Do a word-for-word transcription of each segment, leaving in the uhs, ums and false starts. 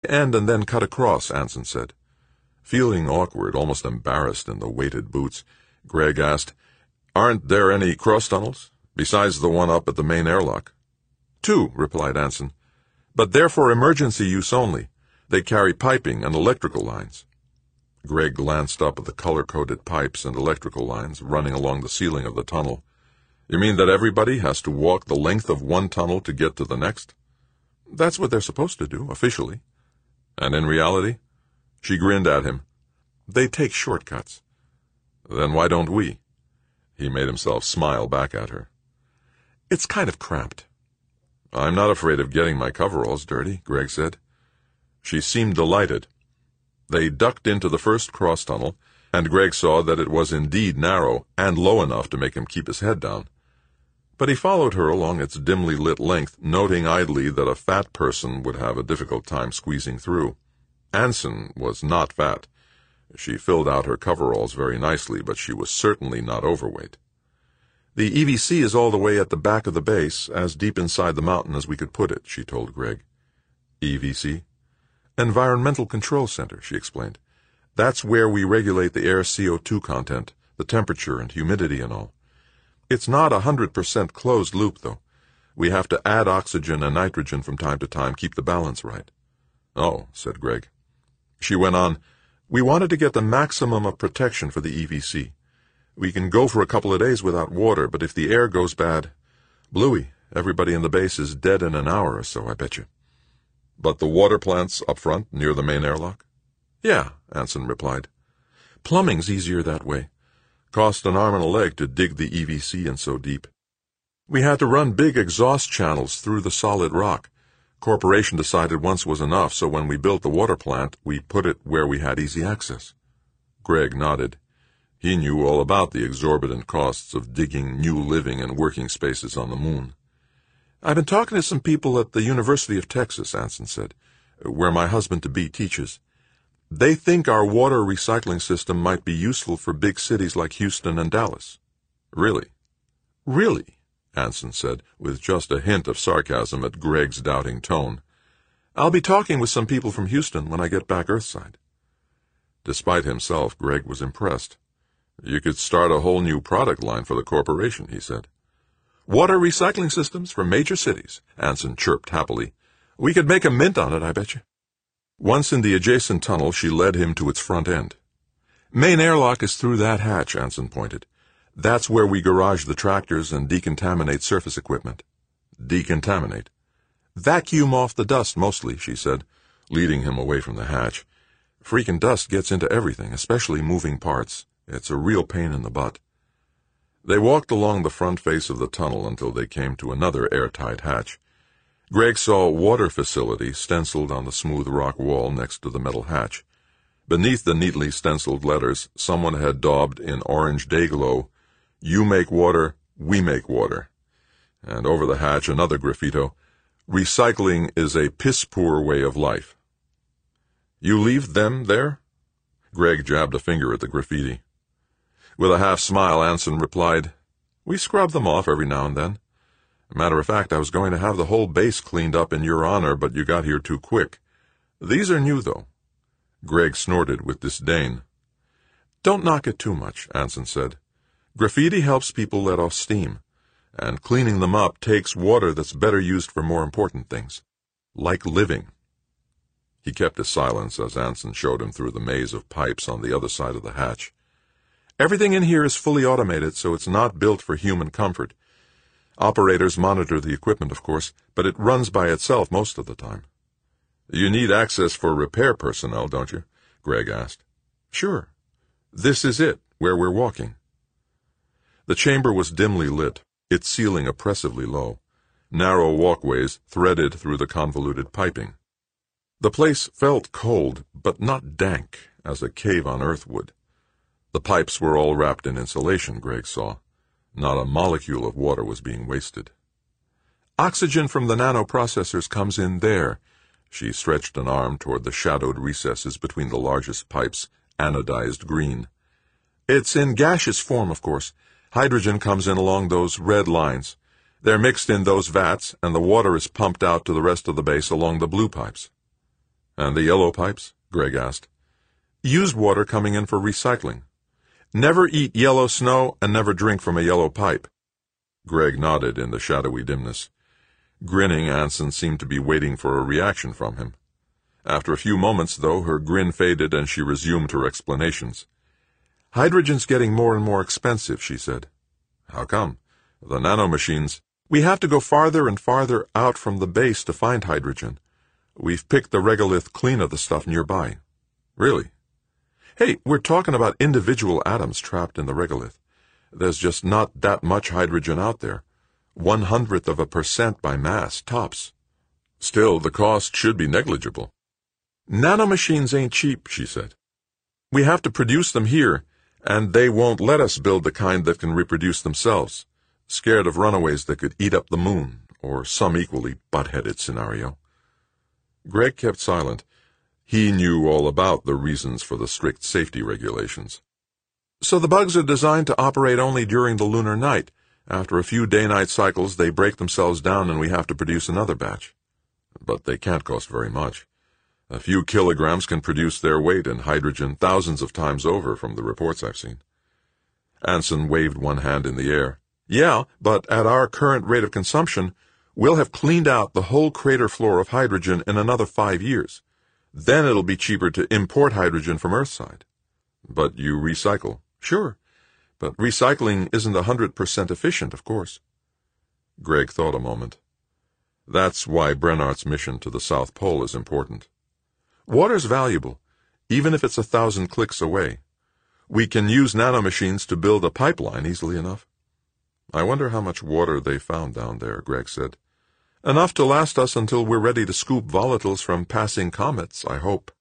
end and then cut across, Anson said. Feeling awkward, almost embarrassed in the weighted boots, Greg asked, "Aren't there any cross-tunnels, besides the one up at the main airlock?" "Two," replied Anson, "but they're for emergency use only. They carry piping and electrical lines." Greg glanced up at the color-coded pipes and electrical lines running along the ceiling of the tunnel. "You mean that everybody has to walk the length of one tunnel to get to the next?" "That's what they're supposed to do, officially." "And in reality?" She grinned at him. "They take shortcuts." "Then why don't we?" He made himself smile back at her. "It's kind of cramped." "I'm not afraid of getting my coveralls dirty," Greg said. She seemed delighted. They ducked into the first cross-tunnel, and Greg saw that it was indeed narrow and low enough to make him keep his head down. But he followed her along its dimly lit length, noting idly that a fat person would have a difficult time squeezing through. Anson was not fat. She filled out her coveralls very nicely, but she was certainly not overweight. "The E V C is all the way at the back of the base, as deep inside the mountain as we could put it," she told Greg. "E V C?" "Environmental Control Center," she explained. "That's where we regulate the air's C O two content, the temperature and humidity and all. It's not a hundred percent closed loop, though. We have to add oxygen and nitrogen from time to time, keep the balance right." "Oh," said Greg. She went on, "We wanted to get the maximum of protection for the E V C. We can go for a couple of days without water, but if the air goes bad, bluey, everybody in the base is dead in an hour or so, I bet you." "But the water plant's up front, near the main airlock?" "Yeah," Anson replied. "Plumbing's easier that way. Cost an arm and a leg to dig the E V C in so deep. We had to run big exhaust channels through the solid rock. Corporation decided once was enough, so when we built the water plant, we put it where we had easy access." Greg nodded. He knew all about the exorbitant costs of digging new living and working spaces on the moon. "I've been talking to some people at the University of Texas," Anson said, "where my husband-to-be teaches. They think our water recycling system might be useful for big cities like Houston and Dallas." "Really?" "Really," Anson said, with just a hint of sarcasm at Greg's doubting tone. "I'll be talking with some people from Houston when I get back Earthside." Despite himself, Greg was impressed. "You could start a whole new product line for the corporation," he said. "Water recycling systems for major cities," Anson chirped happily. "We could make a mint on it, I bet you." Once in the adjacent tunnel, she led him to its front end. "Main airlock is through that hatch," Anson pointed. "That's where we garage the tractors and decontaminate surface equipment." "Decontaminate?" "Vacuum off the dust, mostly," she said, leading him away from the hatch. "Freaking dust gets into everything, especially moving parts. It's a real pain in the butt." They walked along the front face of the tunnel until they came to another airtight hatch. Greg saw water facility stenciled on the smooth rock wall next to the metal hatch. Beneath the neatly stenciled letters, someone had daubed in orange dayglow, "You make water, we make water." And over the hatch another graffito, "Recycling is a piss-poor way of life." "You leave them there?" Greg jabbed a finger at the graffiti. With a half-smile, Anson replied, "We scrub them off every now and then. Matter of fact, I was going to have the whole base cleaned up in your honor, but you got here too quick. These are new, though." Greg snorted with disdain. "Don't knock it too much," Anson said. "Graffiti helps people let off steam, and cleaning them up takes water that's better used for more important things, like living." He kept his silence as Anson showed him through the maze of pipes on the other side of the hatch. "Everything in here is fully automated, so it's not built for human comfort. Operators monitor the equipment, of course, but it runs by itself most of the time." "You need access for repair personnel, don't you?" Greg asked. "Sure. This is it, where we're walking." The chamber was dimly lit, its ceiling oppressively low, narrow walkways threaded through the convoluted piping. The place felt cold, but not dank, as a cave on Earth would. The pipes were all wrapped in insulation, Greg saw. Not a molecule of water was being wasted. "Oxygen from the nanoprocessors comes in there." She stretched an arm toward the shadowed recesses between the largest pipes, anodized green. "It's in gaseous form, of course. Hydrogen comes in along those red lines. They're mixed in those vats, and the water is pumped out to the rest of the base along the blue pipes." And the yellow pipes? Greg asked. Used water coming in for recycling. Never eat yellow snow and never drink from a yellow pipe. Greg nodded in the shadowy dimness. Grinning, Anson seemed to be waiting for a reaction from him. After a few moments, though, her grin faded and she resumed her explanations. Hydrogen's getting more and more expensive, she said. How come? The nanomachines. We have to go farther and farther out from the base to find hydrogen. We've picked the regolith clean of the stuff nearby. Really? Hey, we're talking about individual atoms trapped in the regolith. There's just not that much hydrogen out there. One hundredth of a percent by mass, tops. Still, the cost should be negligible. Nanomachines ain't cheap, she said. We have to produce them here, and they won't let us build the kind that can reproduce themselves, scared of runaways that could eat up the moon, or some equally butt-headed scenario. Greg kept silent. He knew all about the reasons for the strict safety regulations. So the bugs are designed to operate only during the lunar night. After a few day-night cycles, they break themselves down and we have to produce another batch. But they can't cost very much. A few kilograms can produce their weight in hydrogen thousands of times over from the reports I've seen. Anson waved one hand in the air. Yeah, but at our current rate of consumption, we'll have cleaned out the whole crater floor of hydrogen in another five years. Then it'll be cheaper to import hydrogen from Earthside. But you recycle. Sure, but recycling isn't a hundred percent efficient, of course. Greg thought a moment. That's why Brennart's mission to the South Pole is important. Water's valuable, even if it's a thousand clicks away. We can use nanomachines to build a pipeline easily enough. I wonder how much water they found down there, Greg said. Enough to last us until we're ready to scoop volatiles from passing comets, I hope.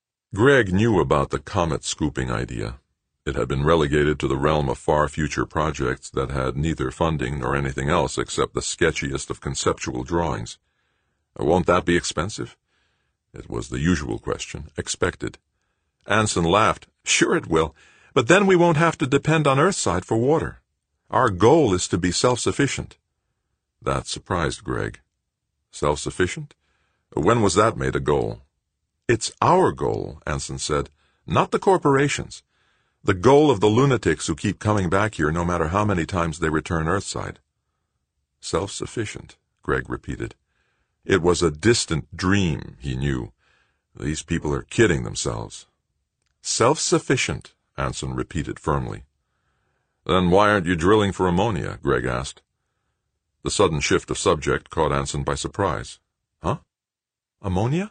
Greg knew about the comet scooping idea. It had been relegated to the realm of far-future projects that had neither funding nor anything else except the sketchiest of conceptual drawings. Won't that be expensive? It was the usual question, expected. Anson laughed. Sure it will, but then we won't have to depend on Earthside for water. Our goal is to be self-sufficient. That surprised Greg. Self-sufficient? When was that made a goal? It's our goal, Anson said, not the corporations. The goal of the lunatics who keep coming back here no matter how many times they return Earthside. Self-sufficient, Greg repeated. It was a distant dream, he knew. These people are kidding themselves. Self-sufficient, Anson repeated firmly. Then why aren't you drilling for ammonia? Greg asked. The sudden shift of subject caught Anson by surprise. Huh? Ammonia?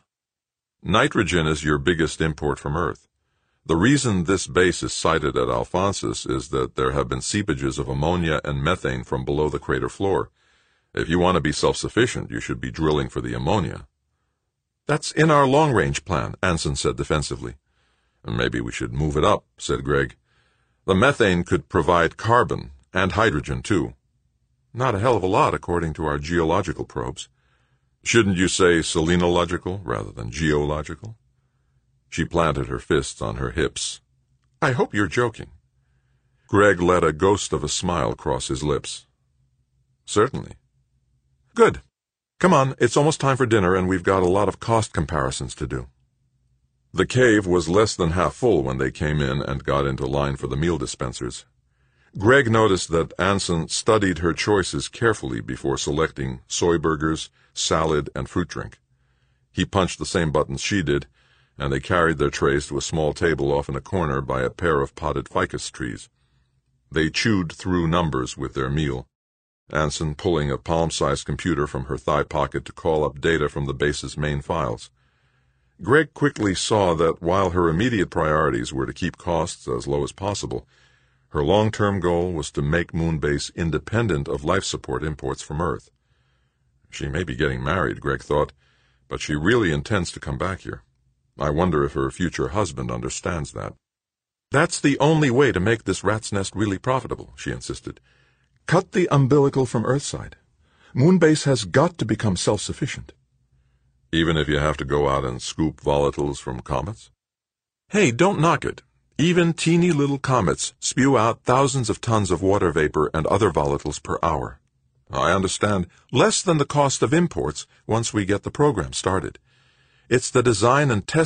Nitrogen is your biggest import from Earth. The reason this base is sited at Alphonsus is that there have been seepages of ammonia and methane from below the crater floor. If you want to be self-sufficient, you should be drilling for the ammonia. That's in our long-range plan, Anson said defensively. Maybe we should move it up, said Greg. The methane could provide carbon, and hydrogen, too. Not a hell of a lot, according to our geological probes. Shouldn't you say selenological rather than geological? She planted her fists on her hips. I hope you're joking. Greg let a ghost of a smile cross his lips. Certainly. Good. Come on, it's almost time for dinner, and we've got a lot of cost comparisons to do. The cave was less than half full when they came in and got into line for the meal dispensers. Greg noticed that Anson studied her choices carefully before selecting soy burgers, salad, and fruit drink. He punched the same buttons she did, and they carried their trays to a small table off in a corner by a pair of potted ficus trees. They chewed through numbers with their meal, Anson pulling a palm-sized computer from her thigh pocket to call up data from the base's main files. Greg quickly saw that while her immediate priorities were to keep costs as low as possible, her long-term goal was to make Moonbase independent of life support imports from Earth. She may be getting married, Greg thought, but she really intends to come back here. I wonder if her future husband understands that. That's the only way to make this rat's nest really profitable, she insisted. Cut the umbilical from Earthside. Moonbase has got to become self-sufficient. Even if you have to go out and scoop volatiles from comets? Hey, don't knock it. Even teeny little comets spew out thousands of tons of water vapor and other volatiles per hour. I understand. Less than the cost of imports once we get the program started. It's the design and test